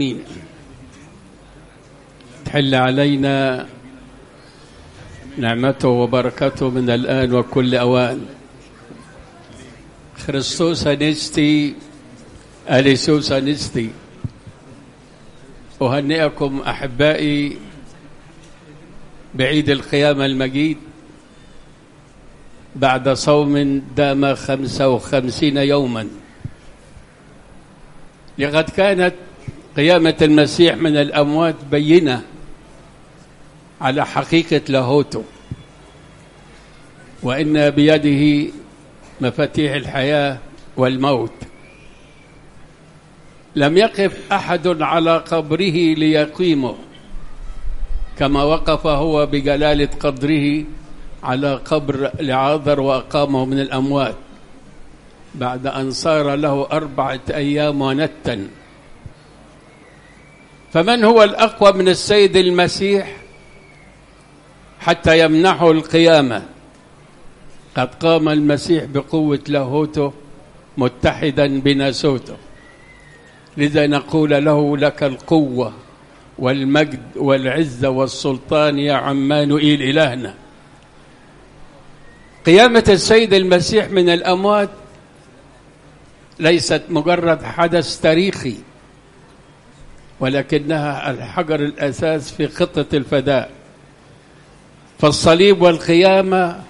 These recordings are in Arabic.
تحل علينا نعمته وبركته من الآن وكل أوان. خريستوس أنستي أليسوس أنستي. أهنئكم أحبائي بعيد القيامة المجيد بعد صوم دام 55 يوما. لقد كانت قيامة المسيح من الأموات بينة على حقيقة لاهوته، وإن بيده مفاتيح الحياة والموت. لم يقف أحد على قبره ليقيمه كما وقف هو بجلالة قدره على قبر لعازر وأقامه من الأموات بعد أن صار له 4 أيام ونتا. فمن هو الأقوى من السيد المسيح حتى يمنحه القيامة؟ قد قام المسيح بقوة لاهوته متحدا بناسوته، لذا نقول له لك القوة والمجد والعزة والسلطان يا عمانوئيل إلهنا. قيامة السيد المسيح من الأموات ليست مجرد حدث تاريخي، ولكنها الحجر الأساس في خطة الفداء. فالصليب والقيامة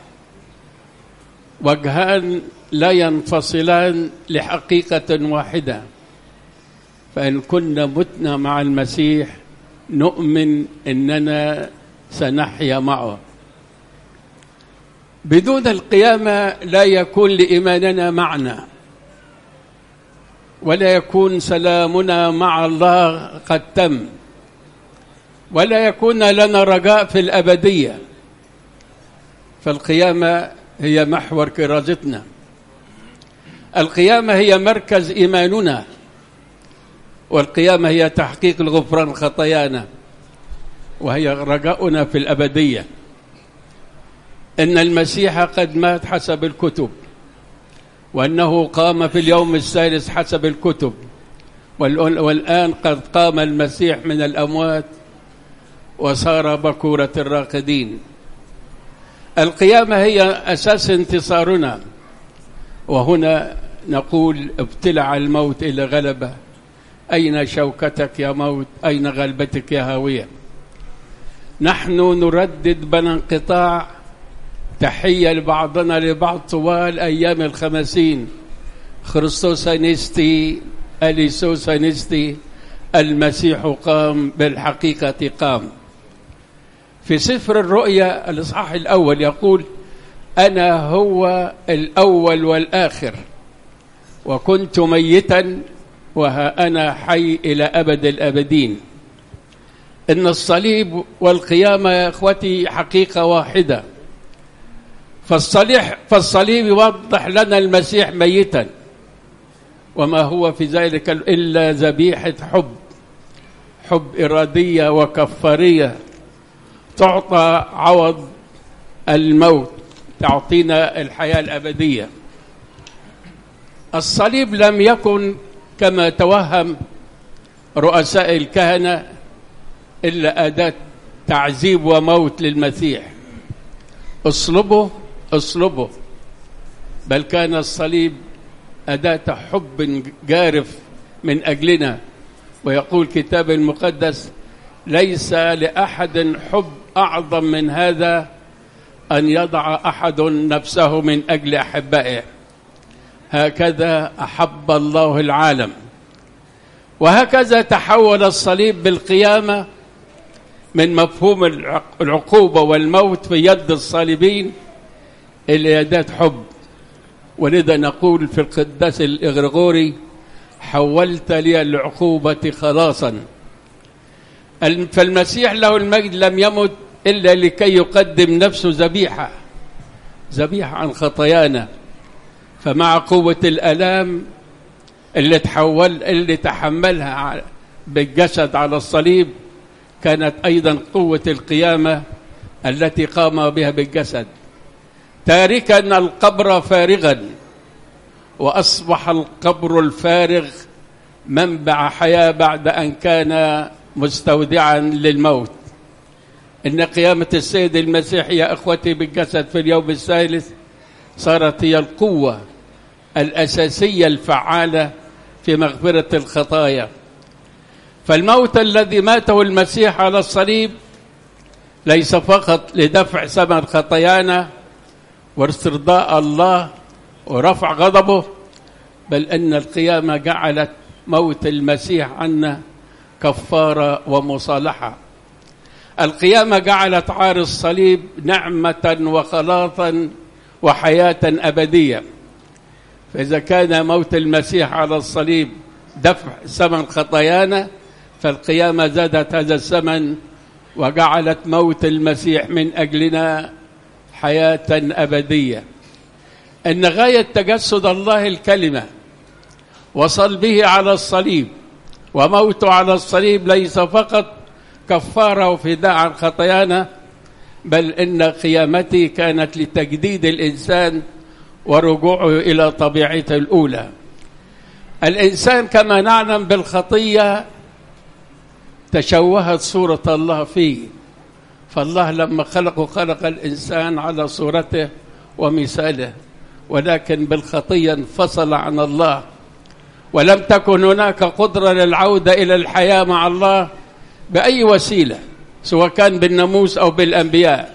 وجهان لا ينفصلان لحقيقة واحدة. فإن كنا متنا مع المسيح نؤمن أننا سنحيا معه. بدون القيامة لا يكون لإيماننا معنى، ولا يكون سلامنا مع الله قد تم، ولا يكون لنا رجاء في الأبدية. فالقيامة هي محور كرازتنا، القيامة هي مركز إيماننا، والقيامة هي تحقيق الغفران خطايانا، وهي رجاؤنا في الأبدية. إن المسيح قد مات حسب الكتب، وأنه قام في اليوم الثالث حسب الكتب، والآن قد قام المسيح من الأموات وصار بكورة الراقدين. القيامة هي أساس انتصارنا. وهنا نقول ابتلع الموت إلى غلبة. أين شوكتك يا موت؟ أين غلبتك يا هاوية؟ نحن نردد بلا انقطاع تحية لبعضنا لبعض طوال أيام ال50. خريستوس أنستي أليسوس أنستي. المسيح قام، بالحقيقة قام. في سفر الرؤيا الإصحاح الأول يقول: أنا هو الأول والآخر، وكنت ميتا وها أنا حي إلى أبد الأبدين. إن الصليب والقيامة يا إخوتي حقيقة واحدة. فالصليب يوضح لنا المسيح ميتا، وما هو في ذلك إلا ذبيحة حب إرادية وكفارية تعطى عوض الموت، تعطينا الحياة الأبدية. الصليب لم يكن كما توهم رؤساء الكهنة إلا أداة تعذيب وموت للمسيح. اصلبه، بل كان الصليب أداة حب جارف من أجلنا. ويقول الكتاب المقدس: ليس لأحد حب أعظم من هذا أن يضع أحد نفسه من أجل أحبائه. هكذا أحب الله العالم. وهكذا تحول الصليب بالقيامة من مفهوم العقوبة والموت في يد الصالبين إلى يدات حب. ولذا نقول في القداس الإغريغوري: حولت لي العقوبة خلاصا. فالمسيح له المجد لم يمت إلا لكي يقدم نفسه ذبيحة عن خطايانا. فمع قوة الآلام اللي تحملها بالجسد على الصليب، كانت أيضا قوة القيامة التي قام بها بالجسد، تاركا القبر فارغا. وأصبح القبر الفارغ منبع حياة بعد أن كان مستودعا للموت. إن قيامة السيد المسيح يا أخوتي بالجسد في اليوم الثالث صارت هي القوة الأساسية الفعالة في مغفرة الخطايا. فالموت الذي ماته المسيح على الصليب ليس فقط لدفع ثمن خطايانا واسترضاء الله ورفع غضبه، بل أن القيامة جعلت موت المسيح عنا كفارة ومصالحة. القيامة جعلت عار الصليب نعمة وخلاصا وحياة أبدية. فإذا كان موت المسيح على الصليب دفع ثمن خطايانا، فالقيامة زادت هذا الثمن وجعلت موت المسيح من أجلنا حياة أبدية. إن غاية تجسد الله الكلمة وصلبه على الصليب وموته على الصليب ليس فقط كفارة وفداء عن خطايانا، بل إن قيامته كانت لتجديد الإنسان ورجوعه إلى طبيعته الأولى. الإنسان كما نعلم بالخطية تشوهت صورة الله فيه، فالله لما خلقه خلق الإنسان على صورته ومثاله، ولكن بالخطية انفصل عن الله، ولم تكن هناك قدرة للعودة إلى الحياة مع الله بأي وسيلة، سواء كان بالناموس أو بالأنبياء.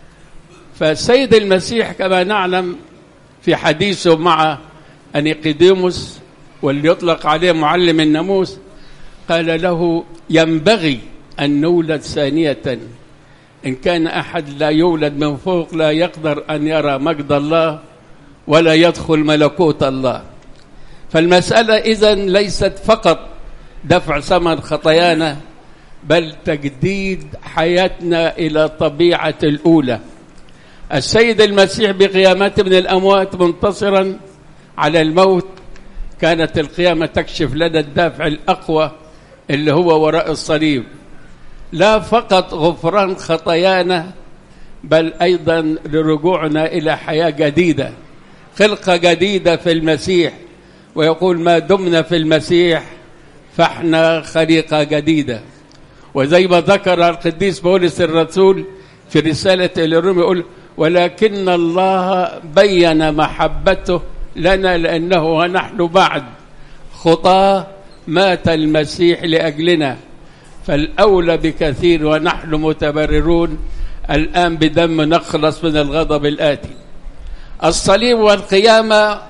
فالسيد المسيح كما نعلم في حديثه مع نيقوديموس واللي يطلق عليه معلم الناموس، قال له: ينبغي أن نولد ثانية، إن كان أحد لا يولد من فوق لا يقدر أن يرى مجد الله ولا يدخل ملكوت الله. فالمسألة إذن ليست فقط دفع ثمن خطايانا، بل تجديد حياتنا إلى طبيعة الأولى. السيد المسيح بقيامته من الأموات منتصرا على الموت، كانت القيامة تكشف لنا الدافع الأقوى اللي هو وراء الصليب، لا فقط غفران خطايانا بل أيضا لرجوعنا إلى حياة جديدة، خلقة جديدة في المسيح. ويقول: ما دمنا في المسيح فاحنا خليقة جديدة. وزي ما ذكر القديس بولس الرسول في رسالة إلى الروم يقول: ولكن الله بين محبته لنا لأنه ونحن بعد خطاة مات المسيح لأجلنا، فالأولى بكثير ونحن متبررون الآن بدم نخلص من الغضب الآتي. الصليب والقيامة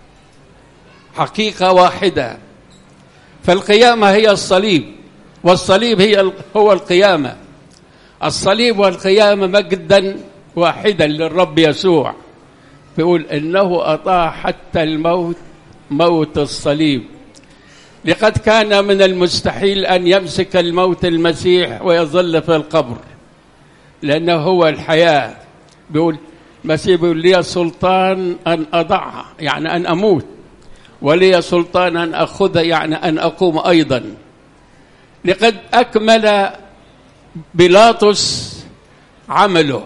حقيقة واحدة، فالقيامة هي الصليب والصليب هو القيامة. الصليب والقيامة مجدا واحدا للرب يسوع، بيقول إنه أطاع حتى الموت، موت الصليب. لقد كان من المستحيل أن يمسك الموت المسيح ويظل في القبر، لأنه هو الحياة. بيقول المسيح بيقول: لي سلطان أن أضعها، يعني أن أموت، ولي سلطان أن أخذها، يعني أن أقوم أيضا. لقد أكمل بيلاطس عمله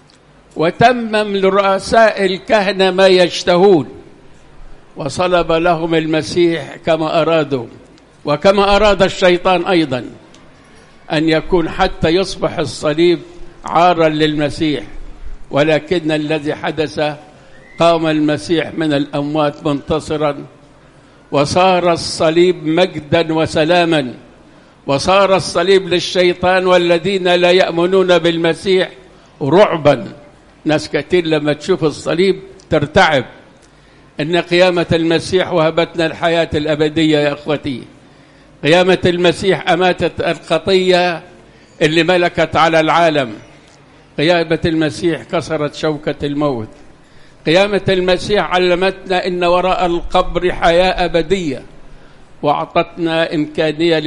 وتمم لرؤساء الكهنة ما يشتهون، وصلب لهم المسيح كما أرادوا، وكما أراد الشيطان أيضا أن يكون حتى يصبح الصليب عارا للمسيح. ولكن الذي حدث قام المسيح من الأموات منتصرا، وصار الصليب مجدا وسلاما، وصار الصليب للشيطان والذين لا يؤمنون بالمسيح رعبا. ناس كتير لما تشوف الصليب ترتعب. إن قيامة المسيح وهبتنا الحياة الأبدية يا أخوتي. قيامة المسيح أماتت الخطية اللي ملكت على العالم. قيامة المسيح كسرت شوكة الموت. قيامة المسيح علمتنا إن وراء القبر حياة أبدية، وأعطتنا إمكانية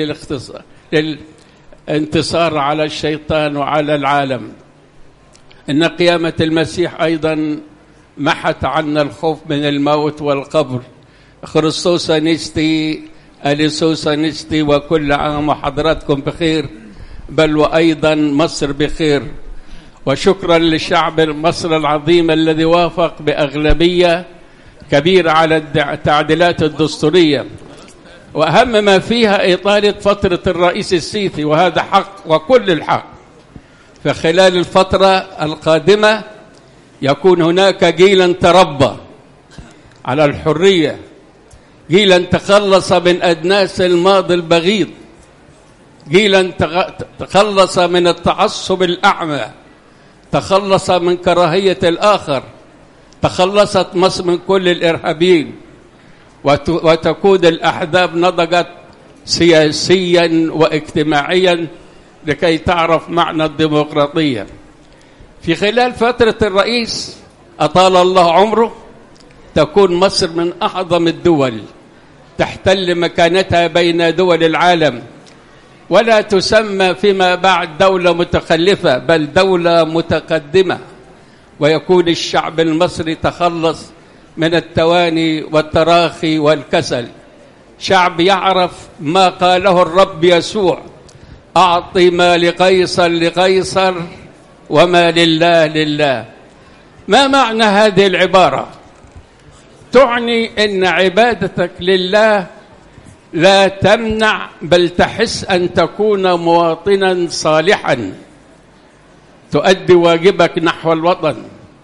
للانتصار على الشيطان وعلى العالم. إن قيامة المسيح أيضا محت عنا الخوف من الموت والقبر. خريستوس نستي أليسوس نستي، وكل عام وحضراتكم بخير، بل وأيضا مصر بخير. وشكرا للشعب مصر العظيم الذي وافق بأغلبية كبيرة على التعديلات الدستورية. وأهم ما فيها إطالة فترة الرئيس السيسي، وهذا حق وكل الحق. فخلال الفترة القادمة يكون هناك جيلا تربى على الحرية، جيلا تخلص من أدناس الماضي البغيض، جيلا تخلص من التعصب الأعمى، تخلص من كراهية الآخر، تخلصت مصر من كل الإرهابيين، وتكون الأحزاب نضجت سياسيا واجتماعيا لكي تعرف معنى الديمقراطية. في خلال فترة الرئيس أطال الله عمره تكون مصر من أعظم الدول، تحتل مكانتها بين دول العالم، ولا تسمى فيما بعد دولة متخلفة بل دولة متقدمة، ويكون الشعب المصري تخلص من التواني والتراخي والكسل، شعب يعرف ما قاله الرب يسوع: أعطي ما لقيصر لقيصر وما لله لله. ما معنى هذه العبارة؟ تعني أن عبادتك لله لا تمنع بل تحس أن تكون مواطنا صالحا، تؤدي واجبك نحو الوطن،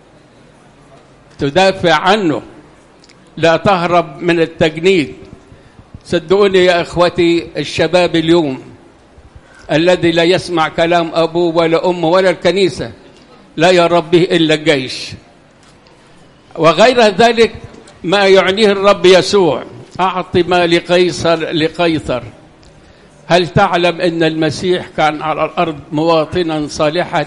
تدافع عنه، لا تهرب من التجنيد. صدقوني يا إخوتي، الشباب اليوم الذي لا يسمع كلام أبوه ولا أمه ولا الكنيسة لا يرى به إلا الجيش وغير ذلك ما يعنيه الرب يسوع: أعطي ما لقيصر لقيصر. هل تعلم أن المسيح كان على الأرض مواطنا صالحا؟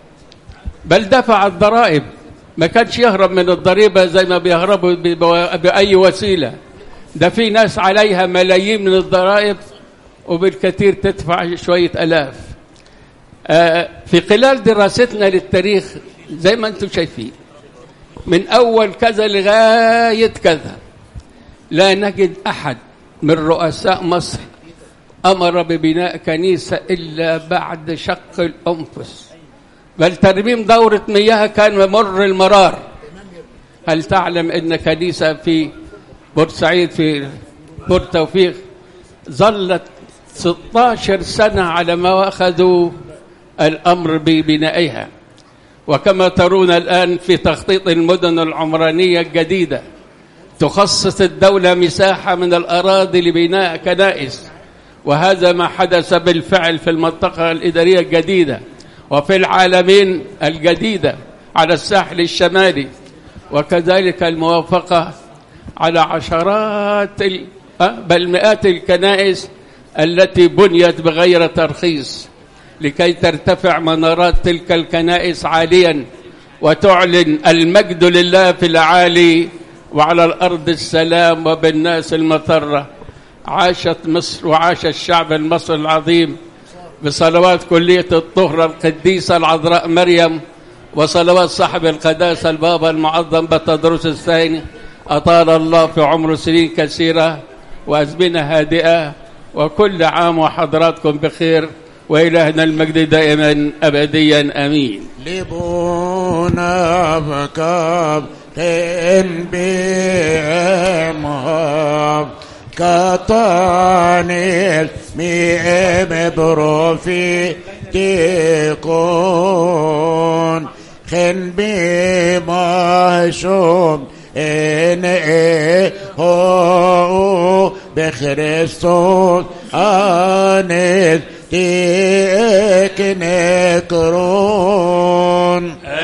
بل دفع الضرائب، ما كانش يهرب من الضريبة زي ما بيهربوا بأي وسيلة. ده في ناس عليها ملايين من الضرائب وبالكثير تدفع شوية ألاف. في خلال دراستنا للتاريخ زي ما أنتم شايفين من أول كذا لغاية كذا لا نجد أحد من رؤساء مصر أمر ببناء كنيسة إلا بعد شق الأنفس، بل ترميم دورة مياه كان ممر المرار. هل تعلم أن كنيسة في بورسعيد في بور توفيق ظلت 16 سنة على ما أخذوا الأمر ببنائها؟ وكما ترون الآن في تخطيط المدن العمرانية الجديدة تخصص الدولة مساحة من الأراضي لبناء كنائس، وهذا ما حدث بالفعل في المنطقة الإدارية الجديدة وفي العالمين الجديدة على الساحل الشمالي، وكذلك الموافقة على عشرات بل مئات الكنائس التي بنيت بغير ترخيص لكي ترتفع منارات تلك الكنائس عاليا وتعلن المجد لله في الأعالي وعلى الأرض السلام وبالناس المطرة. عاشت مصر وعاش الشعب المصري العظيم بصلوات كلية الطهرة القديسة العذراء مريم وصلوات صاحب القداسة البابا المعظم بطرس الثاني، أطال الله في عمره سنين كثيرة وأزمنة هادئة، وكل عام وحضراتكم بخير، وإلهنا المجد دائما أبديا آمين. لبونا بكاب تنبيهم كطاني ميم بروفي تكون خن بمشوم إن هو بخريستوس أنت تكنكرون.